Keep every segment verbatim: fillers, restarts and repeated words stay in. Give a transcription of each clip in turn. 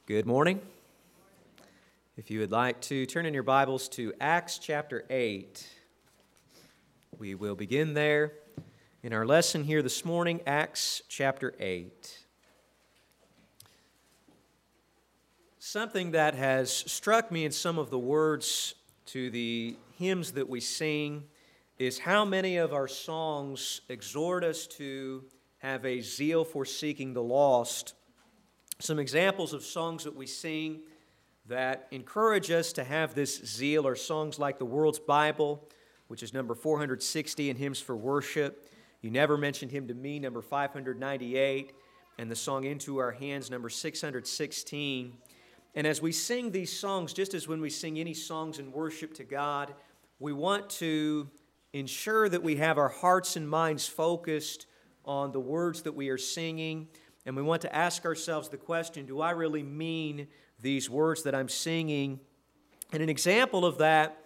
Good morning. If you would like to turn in your Bibles to Acts chapter eight, we will begin there in our lesson here this morning, Acts chapter eight. Something that has struck me in some of the words to the hymns that we sing is how many of our songs exhort us to have a zeal for seeking the lost. Some examples of songs that we sing that encourage us to have this zeal are songs like The World's Bible, which is number four hundred sixty in Hymns for Worship. You Never Mentioned Him to Me, number five hundred ninety-eight, and the song Into Our Hands, number six hundred sixteen. And as we sing these songs, just as when we sing any songs in worship to God, we want to ensure that we have our hearts and minds focused on the words that we are singing. And we want to ask ourselves the question, do I really mean these words that I'm singing? And an example of that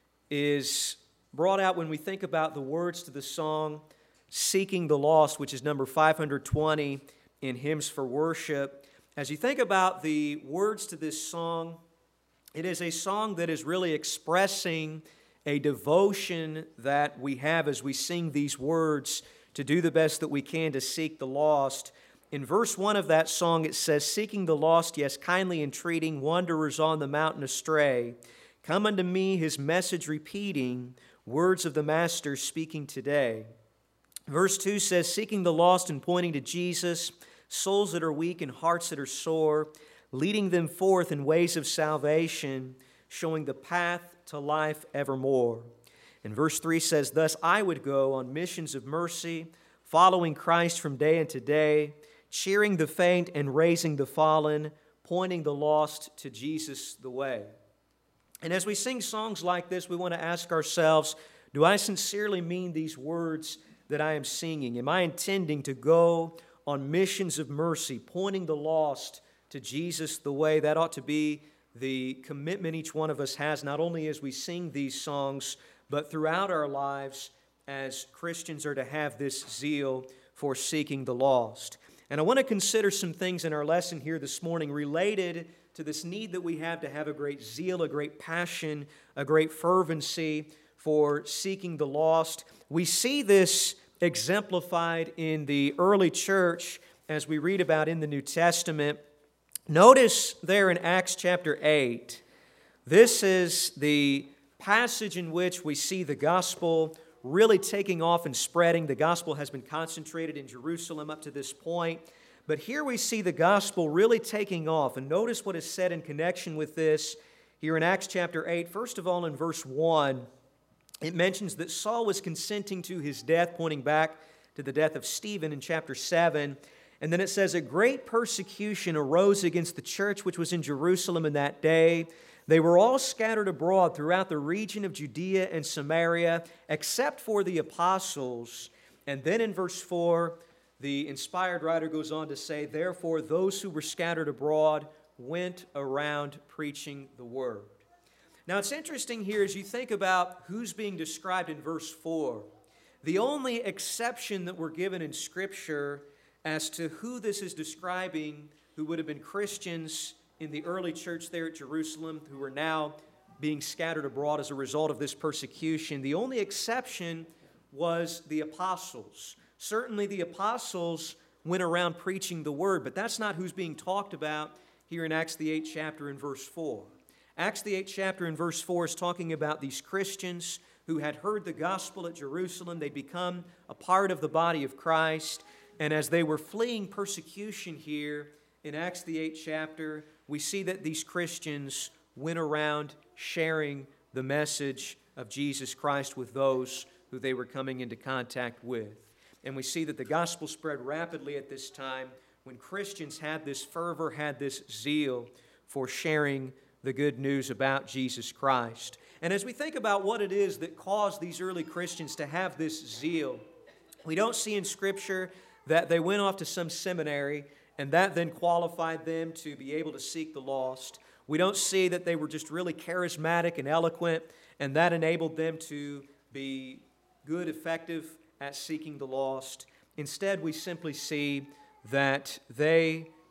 is brought out when we think about the words to the song Seeking the Lost, which is number five hundred twenty in Hymns for Worship. As you think about the words to this song, it is a song that is really expressing a devotion that we have as we sing these words to do the best that we can to seek the lost. In verse one of that song, it says, Seeking the lost, yes, kindly entreating, wanderers on the mountain astray. Come unto me, His message repeating, words of the Master speaking today. Verse two says, Seeking the lost and pointing to Jesus, souls that are weak and hearts that are sore, leading them forth in ways of salvation, showing the path to life evermore. And verse three says, Thus I would go on missions of mercy, following Christ from day unto day, cheering the faint and raising the fallen, pointing the lost to Jesus the way. And as we sing songs like this, we want to ask ourselves, do I sincerely mean these words that I am singing? Am I intending to go on missions of mercy, pointing the lost to Jesus the way? That ought to be the commitment each one of us has, not only as we sing these songs, but throughout our lives as Christians are to have this zeal for seeking the lost. And I want to consider some things in our lesson here this morning related to this need that we have to have a great zeal, a great passion, a great fervency for seeking the lost. We see this exemplified in the early church as we read about in the New Testament. Notice there in Acts chapter eight, this is the passage in which we see the gospel really taking off and spreading. The gospel has been concentrated in Jerusalem up to this point. But here we see the gospel really taking off. And notice what is said in connection with this here in Acts chapter eight. First of all, in verse one, it mentions that Saul was consenting to his death, pointing back to the death of Stephen in chapter seven. And then it says, a great persecution arose against the church which was in Jerusalem in that day. They were all scattered abroad throughout the region of Judea and Samaria, except for the apostles. And then in verse four, the inspired writer goes on to say, therefore those who were scattered abroad went around preaching the word. Now it's interesting here as you think about who's being described in verse four. The only exception that we're given in Scripture as to who this is describing, who would have been Christians in the early church there at Jerusalem, who were now being scattered abroad as a result of this persecution. The only exception was the apostles. Certainly the apostles went around preaching the word, but that's not who's being talked about here in Acts the eighth chapter in verse four. Acts the eighth chapter in verse four is talking about these Christians who had heard the gospel at Jerusalem. They'd become a part of the body of Christ, and as they were fleeing persecution here in Acts the eighth chapter, we see that these Christians went around sharing the message of Jesus Christ with those who they were coming into contact with. And we see that the gospel spread rapidly at this time when Christians had this fervor, had this zeal for sharing the good news about Jesus Christ. And as we think about what it is that caused these early Christians to have this zeal, we don't see in Scripture that they went off to some seminary and that then qualified them to be able to seek the lost. We don't see that they were just really charismatic and eloquent, and that enabled them to be good, effective at seeking the lost. Instead, we simply see that they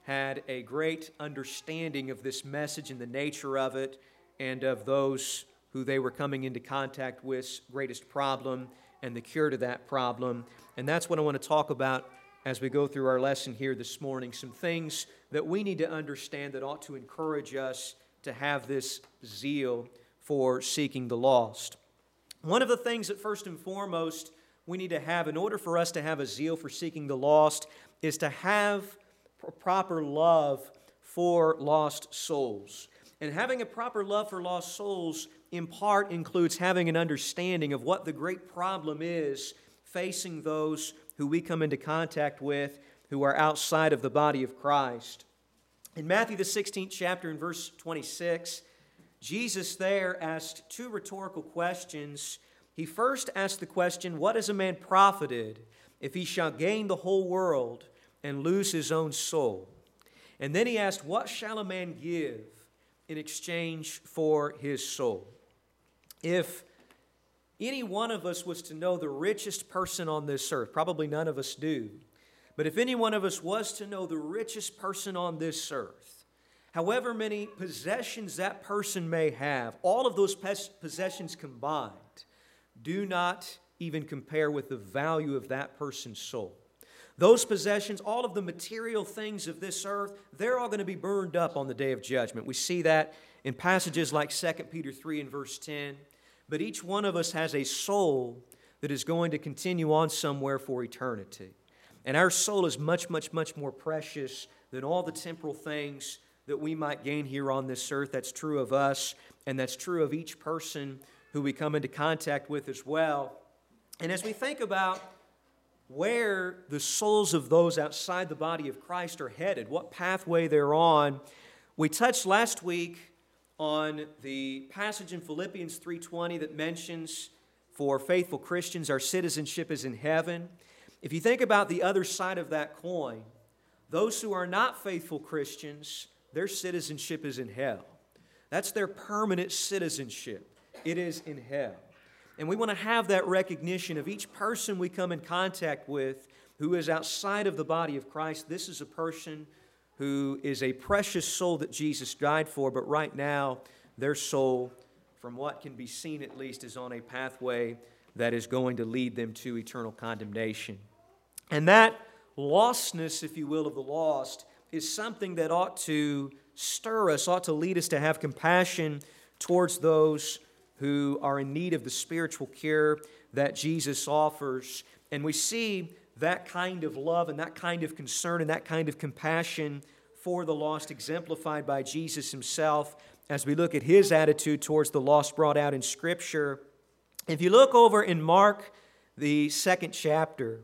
had a great understanding of this message and the nature of it and of those who they were coming into contact with, greatest problem and the cure to that problem. And that's what I want to talk about as we go through our lesson here this morning, some things that we need to understand that ought to encourage us to have this zeal for seeking the lost. One of the things that first and foremost we need to have in order for us to have a zeal for seeking the lost is to have a proper love for lost souls. And having a proper love for lost souls in part includes having an understanding of what the great problem is facing those who we come into contact with who are outside of the body of Christ. In Matthew the sixteenth chapter in verse twenty-six, Jesus there asked two rhetorical questions. He first asked the question, what is a man profited if he shall gain the whole world and lose his own soul? And then he asked, what shall a man give in exchange for his soul? If any one of us was to know the richest person on this earth, probably none of us do, but if any one of us was to know the richest person on this earth, however many possessions that person may have, all of those possessions combined do not even compare with the value of that person's soul. Those possessions, all of the material things of this earth, they're all going to be burned up on the day of judgment. We see that in passages like Second Peter three and verse ten. But each one of us has a soul that is going to continue on somewhere for eternity. And our soul is much, much, much more precious than all the temporal things that we might gain here on this earth. That's true of us, and that's true of each person who we come into contact with as well. And as we think about where the souls of those outside the body of Christ are headed, what pathway they're on, we touched last week on the passage in Philippians three twenty that mentions for faithful Christians our citizenship is in heaven. If you think about the other side of that coin, those who are not faithful Christians, their citizenship is in hell. That's their permanent citizenship. It is in hell. And we want to have that recognition of each person we come in contact with who is outside of the body of Christ. This is a person who is a precious soul that Jesus died for, but right now their soul, from what can be seen at least, is on a pathway that is going to lead them to eternal condemnation. And that lostness, if you will, of the lost is something that ought to stir us, ought to lead us to have compassion towards those who are in need of the spiritual cure that Jesus offers. And we see that kind of love and that kind of concern and that kind of compassion for the lost exemplified by Jesus himself as we look at his attitude towards the lost brought out in Scripture. If you look over in Mark, the second chapter,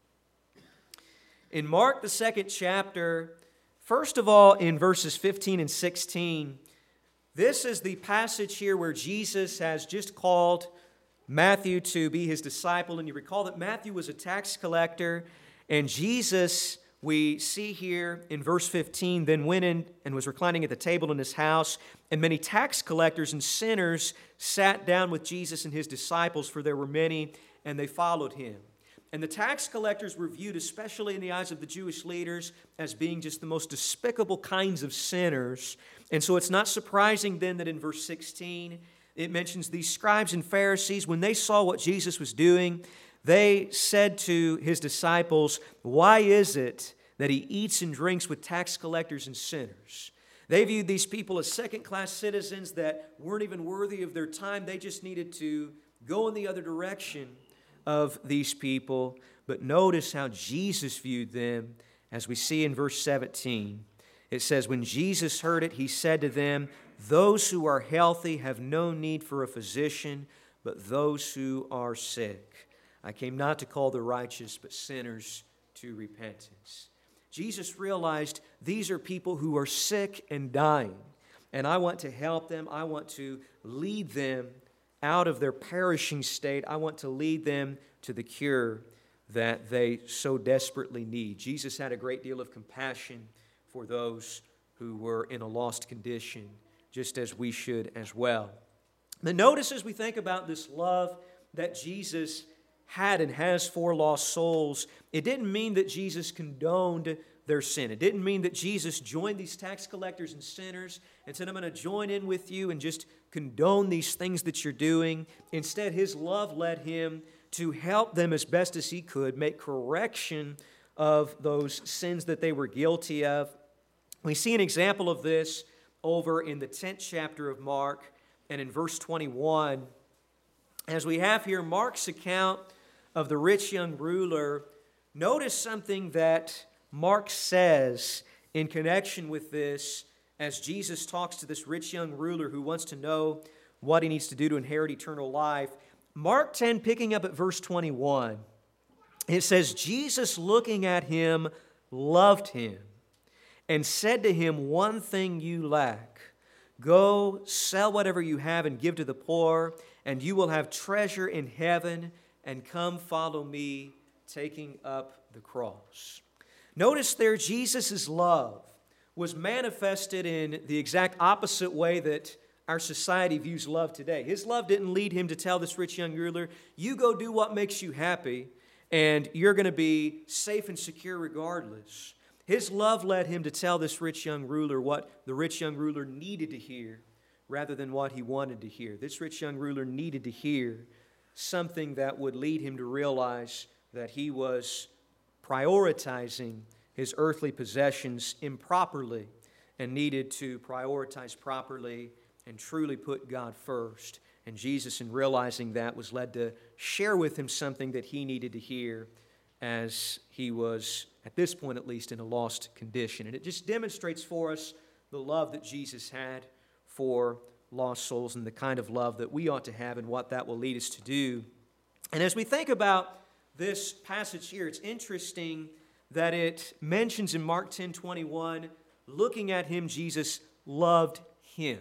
in Mark, the second chapter, first of all, in verses fifteen and sixteen, this is the passage here where Jesus has just called Matthew to be his disciple. And you recall that Matthew was a tax collector, and Jesus, we see here in verse fifteen, then went in and was reclining at the table in his house, and many tax collectors and sinners sat down with Jesus and his disciples, for there were many, and they followed him. And the tax collectors were viewed, especially in the eyes of the Jewish leaders, as being just the most despicable kinds of sinners. And so it's not surprising then that in verse sixteen, it mentions these scribes and Pharisees, when they saw what Jesus was doing, they said to his disciples, why is it that he eats and drinks with tax collectors and sinners? They viewed these people as second-class citizens that weren't even worthy of their time. They just needed to go in the other direction of these people. But notice how Jesus viewed them, as we see in verse seventeen. It says, when Jesus heard it, he said to them, those who are healthy have no need for a physician, but those who are sick. I came not to call the righteous, but sinners to repentance. Jesus realized these are people who are sick and dying, and I want to help them. I want to lead them out of their perishing state. I want to lead them to the cure that they so desperately need. Jesus had a great deal of compassion for those who were in a lost condition, just as we should as well. But notice as we think about this love that Jesus had and has for lost souls, it didn't mean that Jesus condoned their sin. It didn't mean that Jesus joined these tax collectors and sinners and said, I'm going to join in with you and just condone these things that you're doing. Instead, His love led Him to help them as best as He could make correction of those sins that they were guilty of. We see an example of this over in the tenth chapter of Mark and in verse twenty-one. As we have here Mark's account of the rich young ruler, notice something that Mark says in connection with this as Jesus talks to this rich young ruler who wants to know what he needs to do to inherit eternal life. Mark ten, picking up at verse twenty-one, it says, Jesus looking at him loved him and said to him, one thing you lack. Go, sell whatever you have and give to the poor, and you will have treasure in heaven, and come follow me, taking up the cross. Notice there, Jesus' love was manifested in the exact opposite way that our society views love today. His love didn't lead him to tell this rich young ruler, you go do what makes you happy, and you're going to be safe and secure regardless. His love led him to tell this rich young ruler what the rich young ruler needed to hear rather than what he wanted to hear. This rich young ruler needed to hear something that would lead him to realize that he was prioritizing his earthly possessions improperly and needed to prioritize properly and truly put God first. And Jesus, in realizing that, was led to share with him something that he needed to hear as he was, at this point at least, in a lost condition. And it just demonstrates for us the love that Jesus had for lost souls and the kind of love that we ought to have and what that will lead us to do. And as we think about this passage here, it's interesting that it mentions in Mark ten twenty-one, looking at him, Jesus loved him.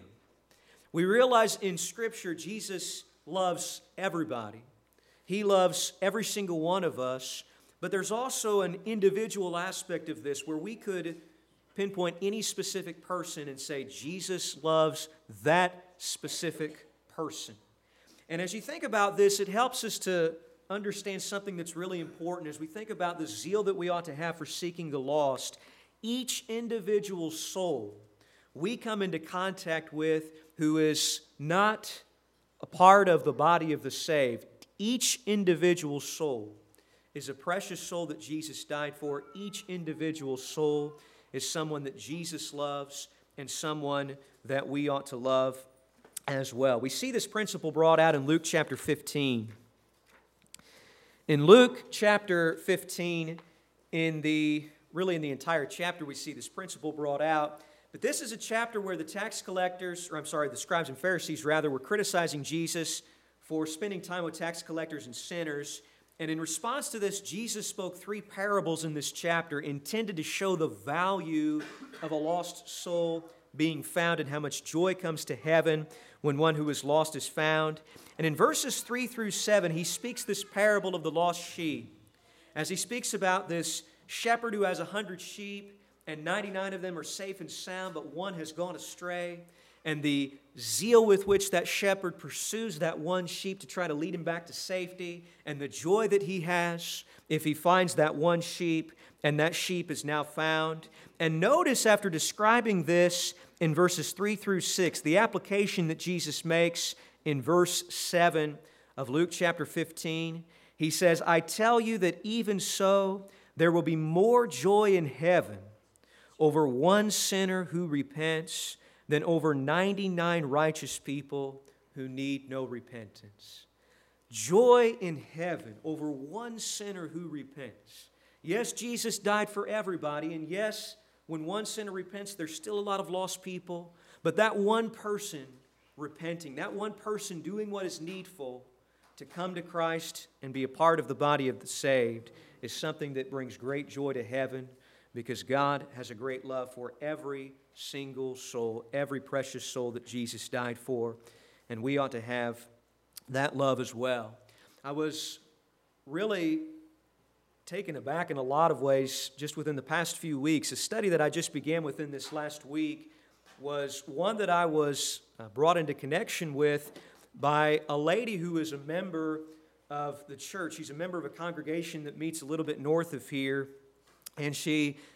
We realize in Scripture, Jesus loves everybody. He loves every single one of us, but there's also an individual aspect of this where we could pinpoint any specific person and say, Jesus loves that specific person. And as you think about this, it helps us to understand something that's really important as we think about the zeal that we ought to have for seeking the lost. Each individual soul we come into contact with who is not a part of the body of the saved, each individual soul is a precious soul that Jesus died for. Each individual soul is someone that Jesus loves and someone that we ought to love as well. We see this principle brought out in Luke chapter fifteen. In Luke chapter fifteen, in the really in the entire chapter, we see this principle brought out. But this is a chapter where the tax collectors, or I'm sorry, the scribes and Pharisees rather, were criticizing Jesus for spending time with tax collectors and sinners. And in response to this, Jesus spoke three parables in this chapter intended to show the value of a lost soul being found and how much joy comes to heaven when one who is lost is found. And in verses three through seven, he speaks this parable of the lost sheep. As he speaks about this shepherd who has a hundred sheep, and ninety-nine of them are safe and sound, but one has gone astray, and the zeal with which that shepherd pursues that one sheep to try to lead him back to safety, and the joy that he has if he finds that one sheep, and that sheep is now found. And notice after describing this in verses three through six, the application that Jesus makes in verse seven of Luke chapter fifteen. He says, I tell you that even so, there will be more joy in heaven over one sinner who repents than over ninety-nine righteous people who need no repentance. Joy in heaven over one sinner who repents. Yes, Jesus died for everybody, and yes, when one sinner repents, there's still a lot of lost people, but that one person repenting, that one person doing what is needful to come to Christ and be a part of the body of the saved is something that brings great joy to heaven, because God has a great love for every single soul, every precious soul that Jesus died for, and we ought to have that love as well. I was really taken aback in a lot of ways just within the past few weeks. A study that I just began within this last week was one that I was brought into connection with by a lady who is a member of the church. She's a member of a congregation that meets a little bit north of here. And she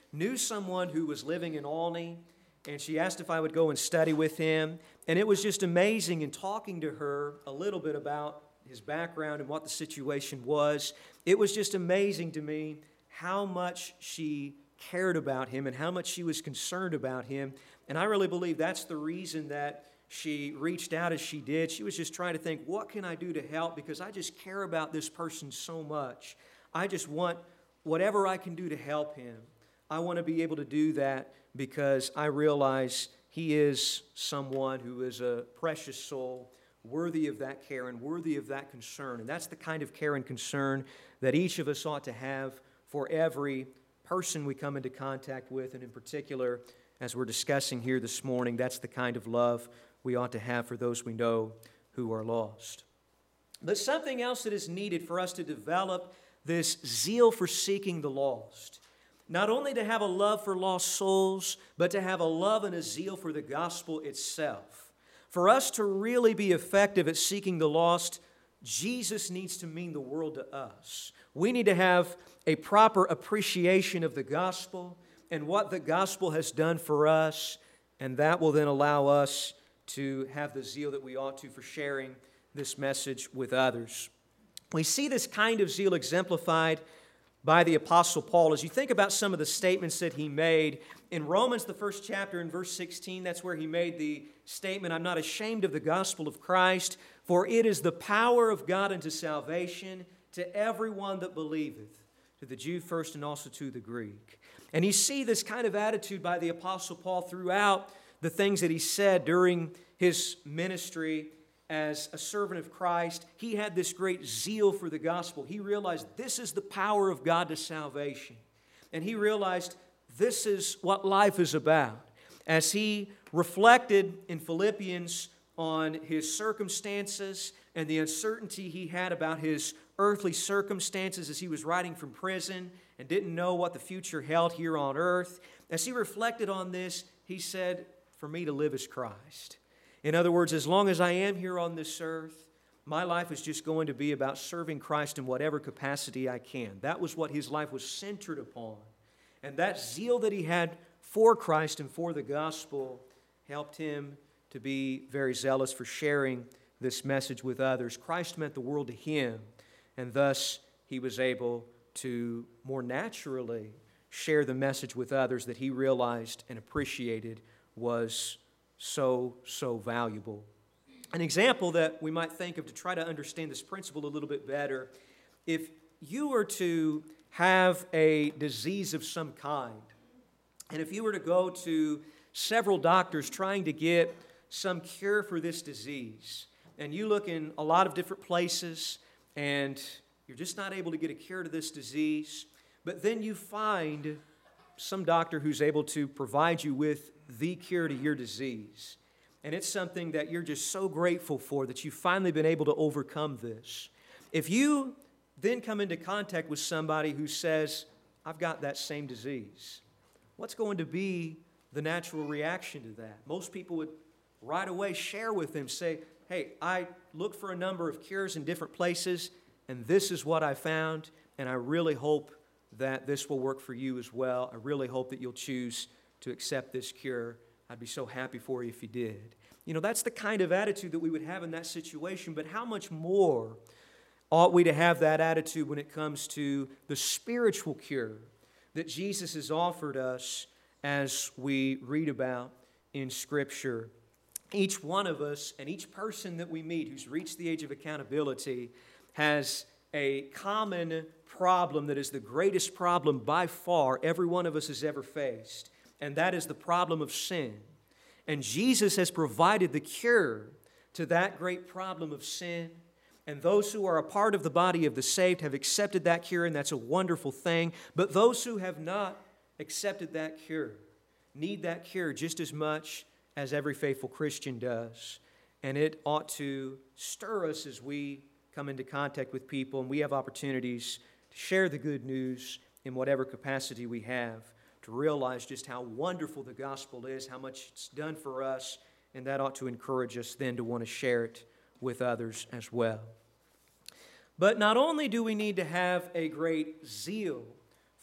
knew someone who was living in Olney, and she asked if I would go and study with him. And it was just amazing in talking to her a little bit about his background and what the situation was. It was just amazing to me how much she cared about him and how much she was concerned about him. And I really believe that's the reason that she reached out as she did. She was just trying to think, what can I do to help? Because I just care about this person so much. I just want whatever I can do to help him. I want to be able to do that because I realize he is someone who is a precious soul, worthy of that care and worthy of that concern. And that's the kind of care and concern that each of us ought to have for every person we come into contact with. And in particular, as we're discussing here this morning, that's the kind of love we ought to have for those we know who are lost. But something else that is needed for us to develop this zeal for seeking the lost, not only to have a love for lost souls, but to have a love and a zeal for the gospel itself. For us to really be effective at seeking the lost, Jesus needs to mean the world to us. We need to have a proper appreciation of the gospel and what the gospel has done for us, and that will then allow us to have the zeal that we ought to for sharing this message with others. We see this kind of zeal exemplified by the Apostle Paul. As you think about some of the statements that he made, in Romans, the first chapter, in verse sixteen, that's where he made the statement, I'm not ashamed of the gospel of Christ, for it is the power of God unto salvation to everyone that believeth, to the Jew first and also to the Greek. And you see this kind of attitude by the Apostle Paul throughout the things that he said during his ministry as a servant of Christ. He had this great zeal for the gospel. He realized this is the power of God to salvation. And he realized this is what life is about. As he reflected in Philippians on his circumstances and the uncertainty he had about his earthly circumstances as he was writing from prison and didn't know what the future held here on earth, as he reflected on this, he said, for me to live is Christ. In other words, as long as I am here on this earth, my life is just going to be about serving Christ in whatever capacity I can. That was what his life was centered upon. And that zeal that he had for Christ and for the gospel helped him to be very zealous for sharing this message with others. Christ meant the world to him, and thus he was able to more naturally share the message with others that he realized and appreciated was so, so valuable. An example that we might think of to try to understand this principle a little bit better, if you were to have a disease of some kind, and if you were to go to several doctors trying to get some cure for this disease, and you look in a lot of different places, and you're just not able to get a cure to this disease, but then you find some doctor who's able to provide you with the cure to your disease. And it's something that you're just so grateful for, that you've finally been able to overcome this. If you then come into contact with somebody who says, I've got that same disease, what's going to be the natural reaction to that? Most people would right away share with them, say, hey, I looked for a number of cures in different places, and this is what I found, and I really hope that this will work for you as well. I really hope that you'll choose to accept this cure. I'd be so happy for you if you did. You know, that's the kind of attitude that we would have in that situation, but how much more ought we to have that attitude when it comes to the spiritual cure that Jesus has offered us as we read about in Scripture? Each one of us and each person that we meet who's reached the age of accountability has a common problem that is the greatest problem by far every one of us has ever faced, and that is the problem of sin. And Jesus has provided the cure to that great problem of sin, and those who are a part of the body of the saved have accepted that cure, and that's a wonderful thing. But those who have not accepted that cure need that cure just as much as every faithful Christian does. And it ought to stir us as we come into contact with people and we have opportunities to share the good news in whatever capacity we have, to realize just how wonderful the gospel is, how much it's done for us, and that ought to encourage us then to want to share it with others as well. But not only do we need to have a great zeal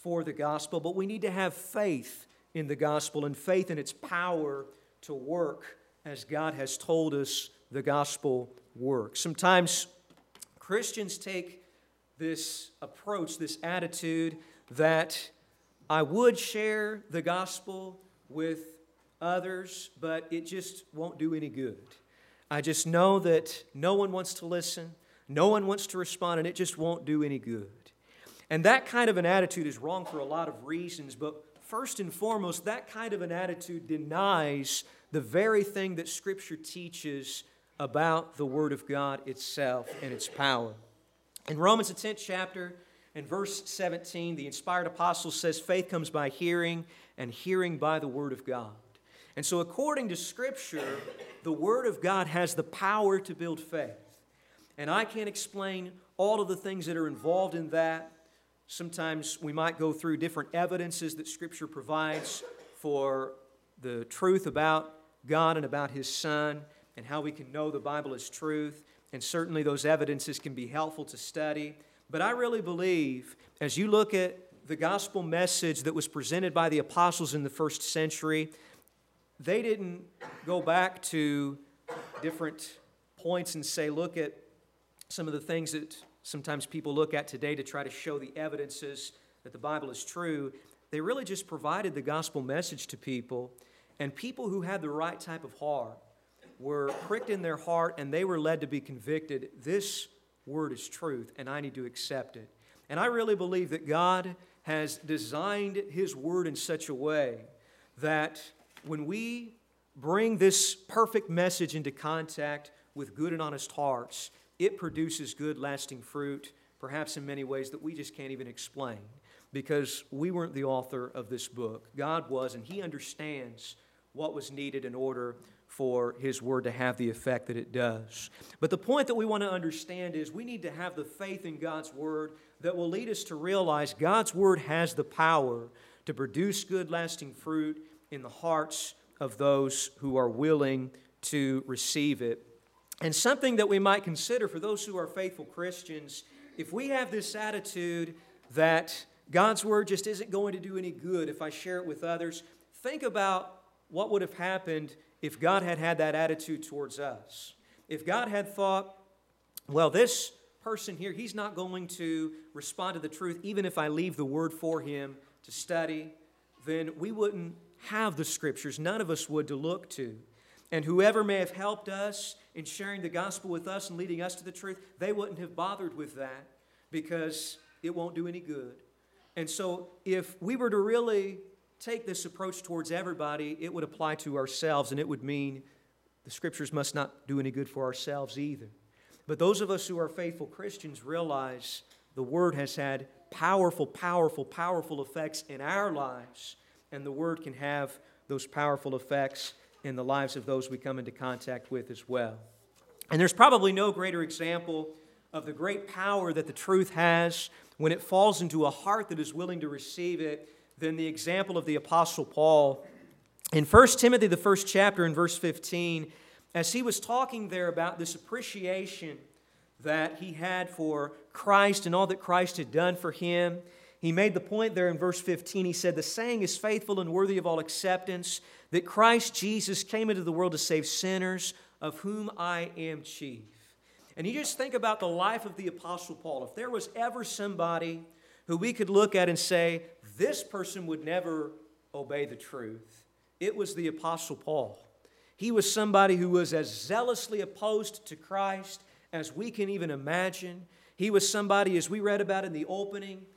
for the gospel, but we need to have faith in the gospel and faith in its power to work as God has told us the gospel works. Sometimes Christians take this approach, this attitude that I would share the gospel with others, but it just won't do any good. I just know that no one wants to listen, no one wants to respond, and it just won't do any good. And that kind of an attitude is wrong for a lot of reasons, but first and foremost, that kind of an attitude denies the very thing that Scripture teaches about the Word of God itself and its power. In Romans, the tenth chapter, in verse seventeen, the inspired apostle says, faith comes by hearing, and hearing by the Word of God. And so according to Scripture, the Word of God has the power to build faith. And I can't explain all of the things that are involved in that. Sometimes we might go through different evidences that Scripture provides for the truth about God and about His Son and how we can know the Bible is truth. And certainly those evidences can be helpful to study. But I really believe, as you look at the gospel message that was presented by the apostles in the first century, they didn't go back to different points and say, look at some of the things that sometimes people look at today to try to show the evidences that the Bible is true. They really just provided the gospel message to people, and people who had the right type of heart were pricked in their heart, and they were led to be convicted. This word is truth, and I need to accept it. And I really believe that God has designed His word in such a way that when we bring this perfect message into contact with good and honest hearts, it produces good, lasting fruit, perhaps in many ways that we just can't even explain, because we weren't the author of this book. God was, and He understands what was needed in order for His word to have the effect that it does. But the point that we want to understand is we need to have the faith in God's word that will lead us to realize God's word has the power to produce good, lasting fruit in the hearts of those who are willing to receive it. And something that we might consider for those who are faithful Christians, if we have this attitude that God's word just isn't going to do any good if I share it with others, think about what would have happened if God had had that attitude towards us. If God had thought, well, this person here, he's not going to respond to the truth even if I leave the word for him to study, then we wouldn't have the Scriptures. None of us would to look to. And whoever may have helped us in sharing the gospel with us and leading us to the truth, they wouldn't have bothered with that because it won't do any good. And so if we were to really take this approach towards everybody, it would apply to ourselves, and it would mean the Scriptures must not do any good for ourselves either. But those of us who are faithful Christians realize the Word has had powerful, powerful, powerful effects in our lives, and the Word can have those powerful effects in the lives of those we come into contact with as well. And there's probably no greater example of the great power that the truth has when it falls into a heart that is willing to receive it than the example of the Apostle Paul. In First Timothy, the first chapter, in verse fifteen, as he was talking there about this appreciation that he had for Christ and all that Christ had done for him, he made the point there in verse fifteen. He said, "The saying is faithful and worthy of all acceptance, that Christ Jesus came into the world to save sinners, of whom I am chief." And you just think about the life of the Apostle Paul. If there was ever somebody who we could look at and say, this person would never obey the truth, it was the Apostle Paul. He was somebody who was as zealously opposed to Christ as we can even imagine. He was somebody, as we read about in the opening,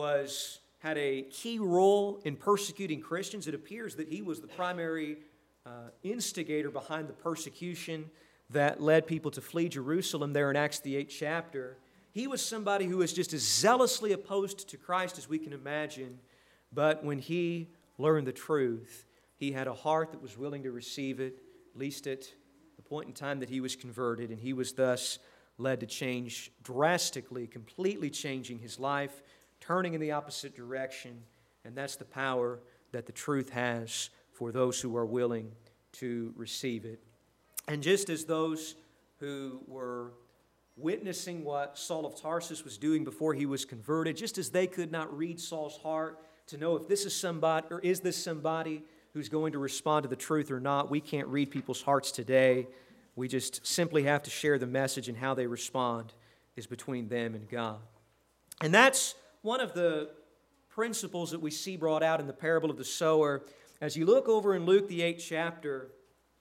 was had a key role in persecuting Christians. It appears that he was the primary uh, instigator behind the persecution that led people to flee Jerusalem there in Acts the eighth chapter. He was somebody who was just as zealously opposed to Christ as we can imagine, but when he learned the truth, he had a heart that was willing to receive it, at least at the point in time that he was converted, and he was thus led to change drastically, completely changing his life, turning in the opposite direction, and that's the power that the truth has for those who are willing to receive it. And just as those who were witnessing what Saul of Tarsus was doing before he was converted, just as they could not read Saul's heart to know if this is somebody, or is this somebody who's going to respond to the truth or not. We can't read people's hearts today. We just simply have to share the message, and how they respond is between them and God. And that's one of the principles that we see brought out in the parable of the sower. As you look over in Luke, the eighth chapter,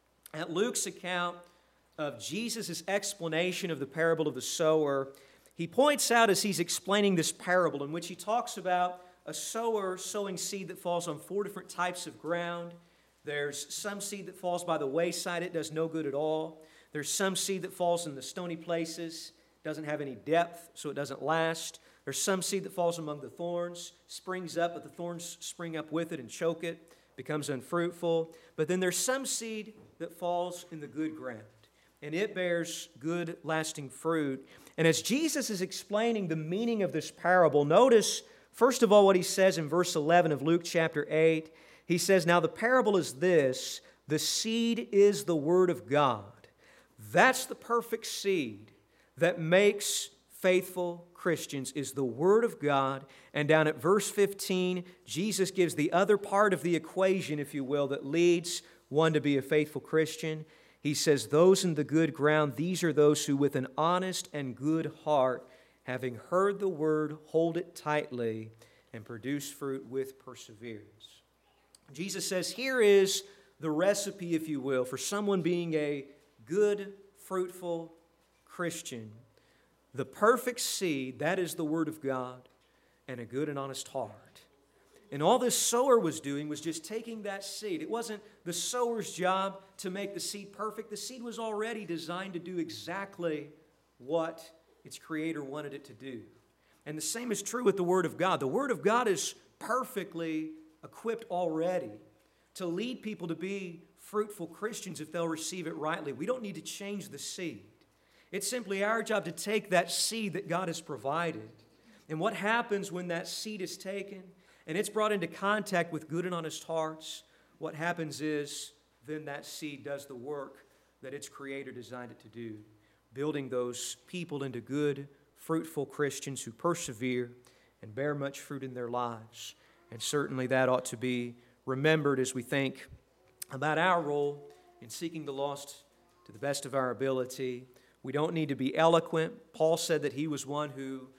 at Luke's account of Jesus' explanation of the parable of the sower, he points out as he's explaining this parable, in which he talks about a sower sowing seed that falls on four different types of ground. There's some seed that falls by the wayside, it does no good at all. There's some seed that falls in the stony places, doesn't have any depth, so it doesn't last. There's some seed that falls among the thorns, springs up, but the thorns spring up with it and choke it, becomes unfruitful. But then there's some seed that falls in the good ground, and it bears good, lasting fruit. And as Jesus is explaining the meaning of this parable, notice, first of all, what he says in verse eleven of Luke chapter eight. He says, "Now the parable is this, the seed is the word of God." That's the perfect seed that makes faithful Christians, is the Word of God. And down at verse fifteen, Jesus gives the other part of the equation, if you will, that leads one to be a faithful Christian. He says, "Those in the good ground, these are those who with an honest and good heart, having heard the Word, hold it tightly and produce fruit with perseverance." Jesus says, here is the recipe, if you will, for someone being a good, fruitful Christian. The perfect seed, that is the Word of God, and a good and honest heart. And all this sower was doing was just taking that seed. It wasn't the sower's job to make the seed perfect. The seed was already designed to do exactly what its Creator wanted it to do. And the same is true with the Word of God. The Word of God is perfectly equipped already to lead people to be fruitful Christians if they'll receive it rightly. We don't need to change the seed. It's simply our job to take that seed that God has provided. And what happens when that seed is taken and it's brought into contact with good and honest hearts? What happens is then that seed does the work that its Creator designed it to do, building those people into good, fruitful Christians who persevere and bear much fruit in their lives. And certainly that ought to be remembered as we think about our role in seeking the lost to the best of our ability. We don't need to be eloquent. Paul said that he was one who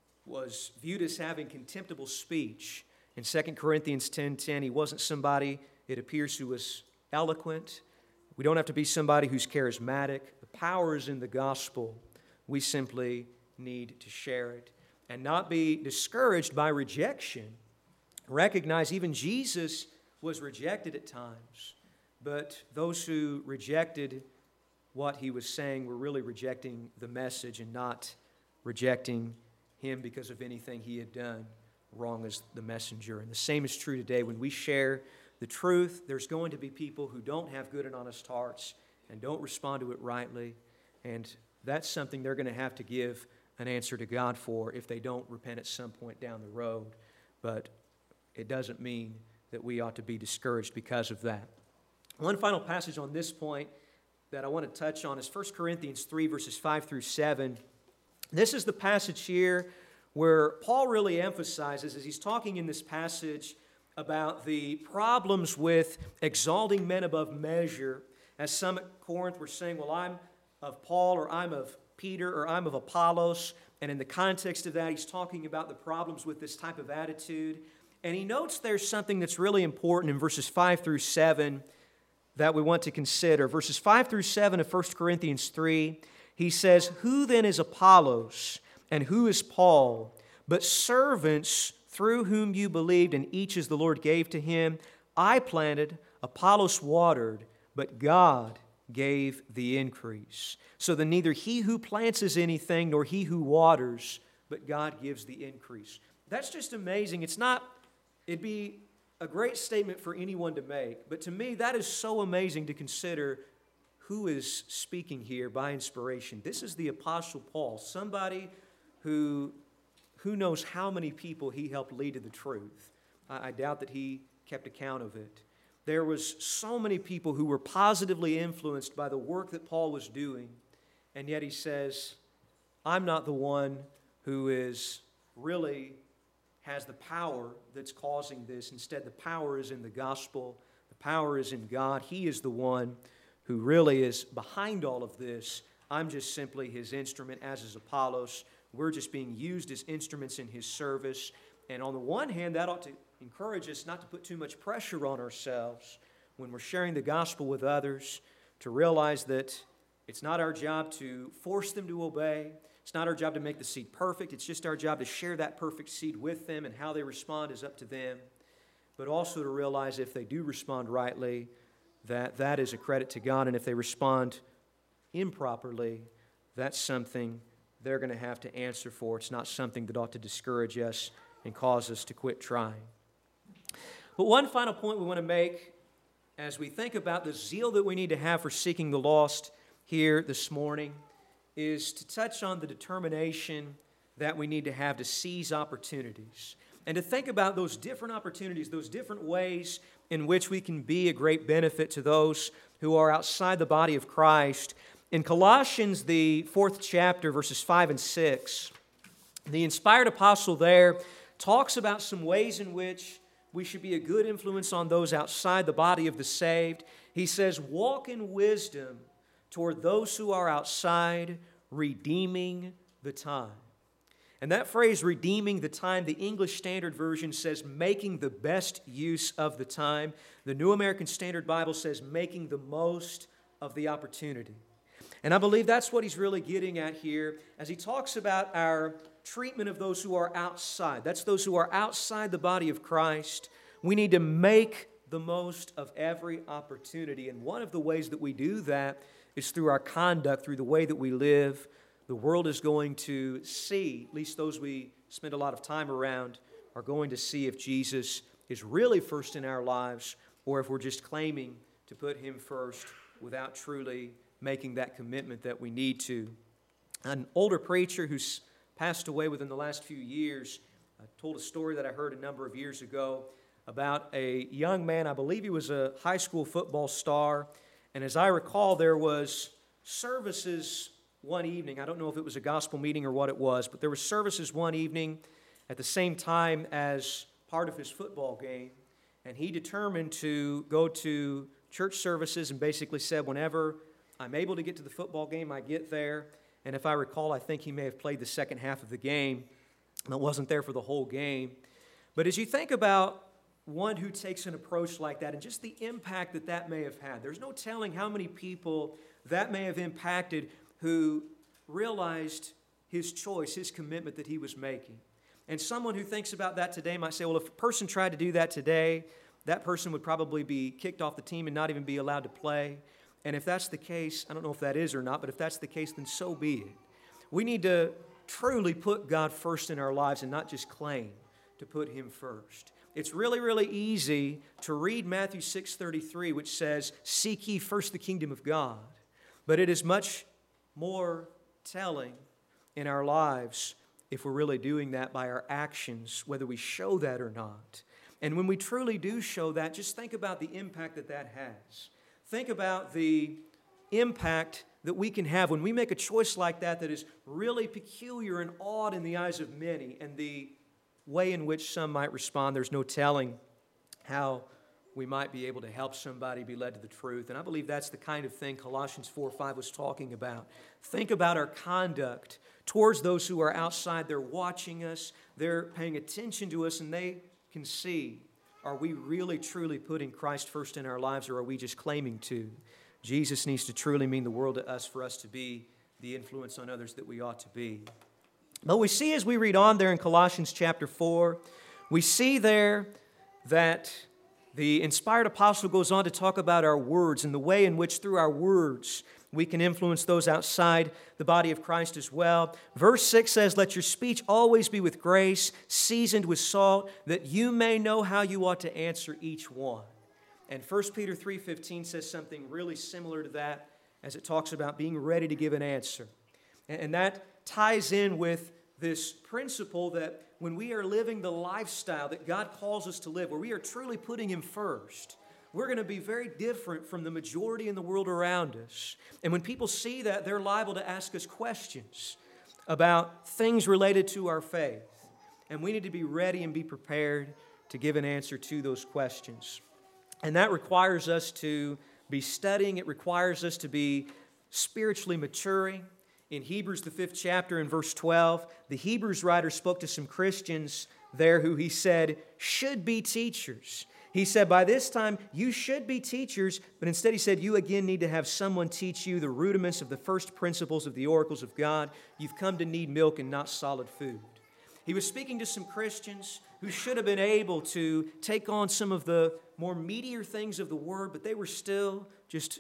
was viewed as having contemptible speech. In Second Corinthians ten ten, he wasn't somebody, it appears, who was eloquent. We don't have to be somebody who's charismatic. The power is in the gospel. We simply need to share it and not be discouraged by rejection. Recognize even Jesus was rejected at times, but those who rejected what he was saying were really rejecting the message and not rejecting him because of anything he had done wrong as the messenger. And the same is true today. When we share the truth, there's going to be people who don't have good and honest hearts and don't respond to it rightly, and that's something they're going to have to give an answer to God for if they don't repent at some point down the road. But it doesn't mean that we ought to be discouraged because of that. One final passage on this point that I want to touch on is First Corinthians three, verses five through seven. This is the passage here where Paul really emphasizes, as he's talking in this passage, about the problems with exalting men above measure. As some at Corinth were saying, well, I'm of Paul, or I'm of Peter, or I'm of Apollos. And in the context of that, he's talking about the problems with this type of attitude. And he notes there's something that's really important in verses five through seven that we want to consider. Verses five through seven of First Corinthians three, he says, "Who then is Apollos, and who is Paul, but servants through whom you believed, and each as the Lord gave to him? I planted, Apollos watered, but God gave the increase. So then neither he who plants is anything, nor he who waters, but God gives the increase." That's just amazing. It's not, it'd be a great statement for anyone to make, but to me that is so amazing to consider who is speaking here by inspiration. This is the Apostle Paul, somebody who, who knows how many people he helped lead to the truth. I, I doubt that he kept account of it. There was so many people who were positively influenced by the work that Paul was doing, and yet he says, I'm not the one who is really has the power that's causing this. Instead, the power is in the gospel. The power is in God. He is the one who really is behind all of this. I'm just simply His instrument, as is Apollos. We're just being used as instruments in His service. And on the one hand, that ought to encourage us not to put too much pressure on ourselves when we're sharing the gospel with others, to realize that it's not our job to force them to obey. It's not our job to make the seed perfect. It's just our job to share that perfect seed with them, and how they respond is up to them. But also to realize if they do respond rightly, that that is a credit to God, and if they respond improperly, that's something they're going to have to answer for. It's not something that ought to discourage us and cause us to quit trying. But one final point we want to make as we think about the zeal that we need to have for seeking the lost here this morning is to touch on the determination that we need to have to seize opportunities and to think about those different opportunities, those different ways in which we can be a great benefit to those who are outside the body of Christ. In Colossians, the fourth chapter, verses five and six, the inspired apostle there talks about some ways in which we should be a good influence on those outside the body of the saved. He says, walk in wisdom toward those who are outside, redeeming the time. And that phrase, redeeming the time, the English Standard Version says making the best use of the time. The New American Standard Bible says making the most of the opportunity. And I believe that's what he's really getting at here as he talks about our treatment of those who are outside. That's those who are outside the body of Christ. We need to make the most of every opportunity. And one of the ways that we do that is through our conduct, through the way that we live. The world is going to see, at least those we spend a lot of time around, are going to see if Jesus is really first in our lives or if we're just claiming to put Him first without truly making that commitment that we need to. An older preacher who's passed away within the last few years uh, told a story that I heard a number of years ago about a young man. I believe he was a high school football star. And as I recall, there was services one evening. I don't know if it was a gospel meeting or what it was, but there were services one evening at the same time as part of his football game. And he determined to go to church services and basically said, whenever I'm able to get to the football game, I get there. And if I recall, I think he may have played the second half of the game. I wasn't there for the whole game. But as you think about one who takes an approach like that and just the impact that that may have had, there's no telling how many people that may have impacted who realized his choice, his commitment that he was making. And someone who thinks about that today might say, well, if a person tried to do that today, that person would probably be kicked off the team and not even be allowed to play. And if that's the case, I don't know if that is or not, but if that's the case, then so be it. We need to truly put God first in our lives and not just claim to put Him first. It's really, really easy to read Matthew six thirty-three, which says, seek ye first the kingdom of God. But it is much more telling in our lives if we're really doing that by our actions, whether we show that or not. And when we truly do show that, just think about the impact that that has. Think about the impact that we can have when we make a choice like that that is really peculiar and odd in the eyes of many, and the way in which some might respond. There's no telling how we might be able to help somebody be led to the truth. And I believe that's the kind of thing Colossians four five was talking about. Think about our conduct towards those who are outside. They're watching us. They're paying attention to us, and they can see, are we really truly putting Christ first in our lives, or are we just claiming to? Jesus needs to truly mean the world to us for us to be the influence on others that we ought to be. But we see as we read on there in Colossians chapter four, we see there that the inspired apostle goes on to talk about our words and the way in which through our words we can influence those outside the body of Christ as well. Verse six says, let your speech always be with grace, seasoned with salt, that you may know how you ought to answer each one. And First Peter three fifteen says something really similar to that as it talks about being ready to give an answer. And that ties in with this principle that when we are living the lifestyle that God calls us to live, where we are truly putting Him first, we're going to be very different from the majority in the world around us. And when people see that, they're liable to ask us questions. about things related to our faith. And we need to be ready and be prepared to give an answer to those questions. And that requires us to be studying. It requires us to be spiritually maturing. In Hebrews, the fifth chapter, in verse twelve, the Hebrews writer spoke to some Christians there who he said should be teachers. He said, by this time, you should be teachers, but instead he said, you again need to have someone teach you the rudiments of the first principles of the oracles of God. You've come to need milk and not solid food. He was speaking to some Christians who should have been able to take on some of the more meatier things of the Word, but they were still just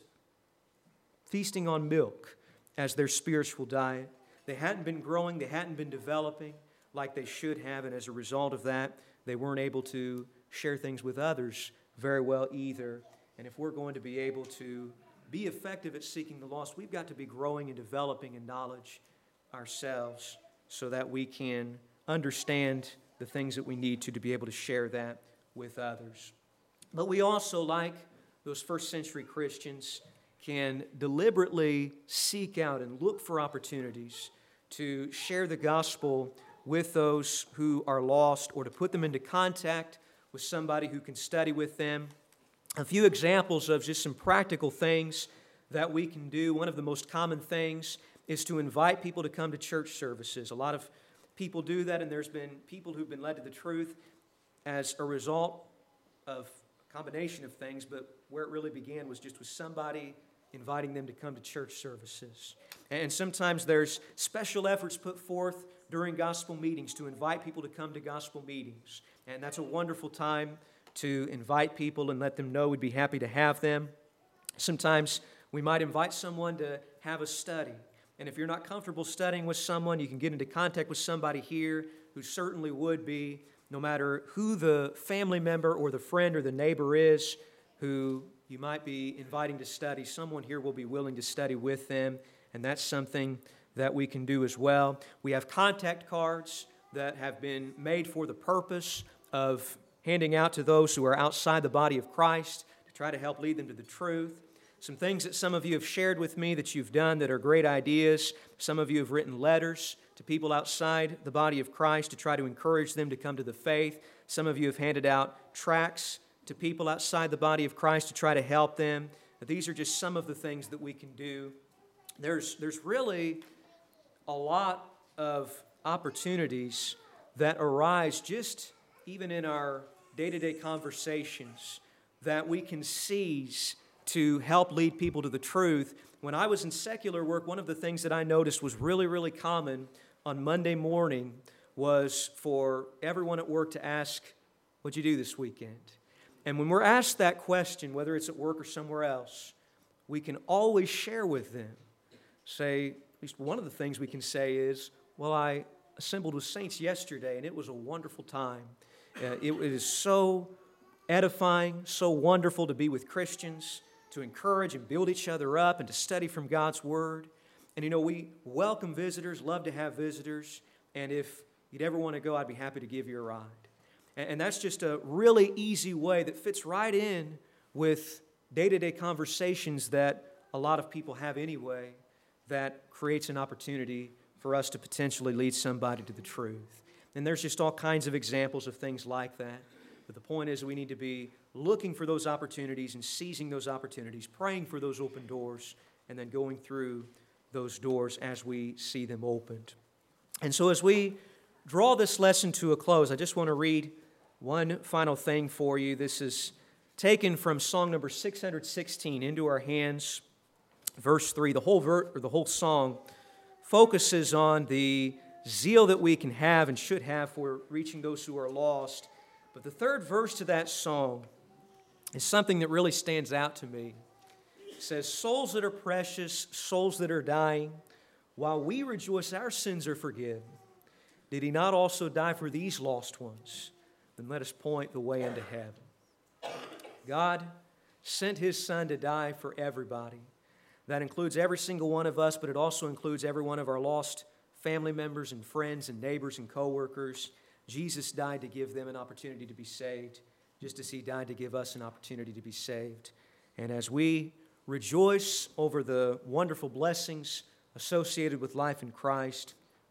feasting on milk as their spiritual diet. They hadn't been growing, they hadn't been developing like they should have, and as a result of that, they weren't able to share things with others very well either. And if we're going to be able to be effective at seeking the lost, we've got to be growing and developing in knowledge ourselves so that we can understand the things that we need to to be able to share that with others. But we also, like those first century Christians, can deliberately seek out and look for opportunities to share the gospel with those who are lost or to put them into contact with somebody who can study with them. A few examples of just some practical things that we can do. One of the most common things is to invite people to come to church services. A lot of people do that, and there's been people who've been led to the truth as a result of a combination of things, but where it really began was just with somebody inviting them to come to church services. And sometimes there's special efforts put forth during gospel meetings to invite people to come to gospel meetings. And that's a wonderful time to invite people and let them know we'd be happy to have them. Sometimes we might invite someone to have a study. And if you're not comfortable studying with someone, you can get into contact with somebody here who certainly would be, no matter who the family member or the friend or the neighbor is who you might be inviting to study, someone here will be willing to study with them, and that's something that we can do as well. We have contact cards that have been made for the purpose of handing out to those who are outside the body of Christ to try to help lead them to the truth. Some things that some of you have shared with me that you've done that are great ideas. Some of you have written letters to people outside the body of Christ to try to encourage them to come to the faith. Some of you have handed out tracts to people outside the body of Christ to try to help them. These are just some of the things that we can do. There's, there's really a lot of opportunities that arise just even in our day-to-day conversations that we can seize to help lead people to the truth. When I was in secular work, one of the things that I noticed was really, really common on Monday morning was for everyone at work to ask, what'd you do this weekend? And when we're asked that question, whether it's at work or somewhere else, we can always share with them. Say, at least one of the things we can say is, well, I assembled with saints yesterday, and it was a wonderful time. Uh, it, it is so edifying, so wonderful to be with Christians, to encourage and build each other up and to study from God's Word. And you know, we welcome visitors, love to have visitors, and if you'd ever want to go, I'd be happy to give you a ride. And, and that's just a really easy way that fits right in with day-to-day conversations that a lot of people have anyway, that creates an opportunity for us to potentially lead somebody to the truth. And there's just all kinds of examples of things like that. But the point is we need to be looking for those opportunities and seizing those opportunities, praying for those open doors, and then going through those doors as we see them opened. And so as we draw this lesson to a close, I just want to read one final thing for you. This is taken from song number six hundred sixteen, Into Our Hands, verse three. The whole ver- or the whole song focuses on the zeal that we can have and should have for reaching those who are lost. But the third verse to that song is something that really stands out to me. It says, souls that are precious, souls that are dying, while we rejoice our sins are forgiven, did He not also die for these lost ones? Then let us point the way into heaven. God sent His Son to die for everybody. That includes every single one of us, but it also includes every one of our lost family members and friends and neighbors and coworkers. Jesus died to give them an opportunity to be saved, just as He died to give us an opportunity to be saved. And as we rejoice over the wonderful blessings associated with life in Christ,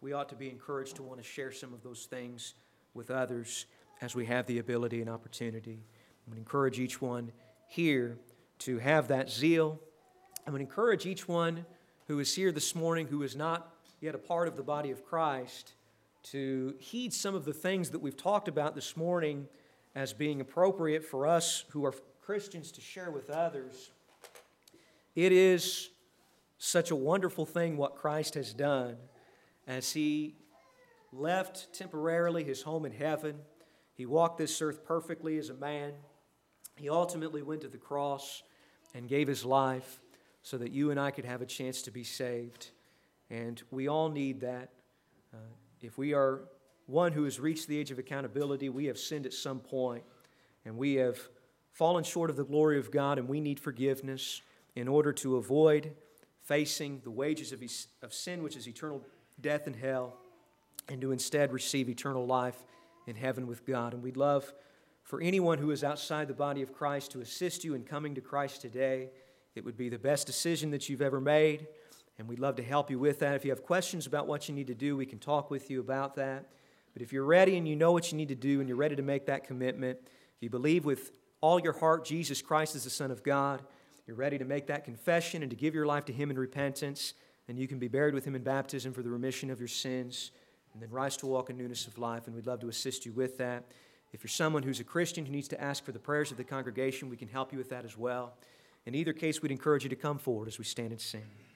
we ought to be encouraged to want to share some of those things with others as we have the ability and opportunity. I'm going to encourage each one here to have that zeal. I'm going to encourage each one who is here this morning who is not yet a part of the body of Christ to heed some of the things that we've talked about this morning as being appropriate for us who are Christians to share with others. It is such a wonderful thing what Christ has done as He left temporarily His home in heaven. He walked this earth perfectly as a man. He ultimately went to the cross and gave His life so that you and I could have a chance to be saved. And we all need that. Uh, if we are one who has reached the age of accountability, we have sinned at some point, and we have fallen short of the glory of God, and we need forgiveness in order to avoid facing the wages of, of sin, which is eternal death and hell, and to instead receive eternal life in heaven with God. And we'd love for anyone who is outside the body of Christ to assist you in coming to Christ today. It would be the best decision that you've ever made, and we'd love to help you with that. If you have questions about what you need to do, we can talk with you about that. But if you're ready and you know what you need to do and you're ready to make that commitment, if you believe with all your heart Jesus Christ is the Son of God, you're ready to make that confession and to give your life to Him in repentance, and you can be buried with Him in baptism for the remission of your sins, and then rise to walk in newness of life, and we'd love to assist you with that. If you're someone who's a Christian who needs to ask for the prayers of the congregation, we can help you with that as well. In either case, we'd encourage you to come forward as we stand and sing.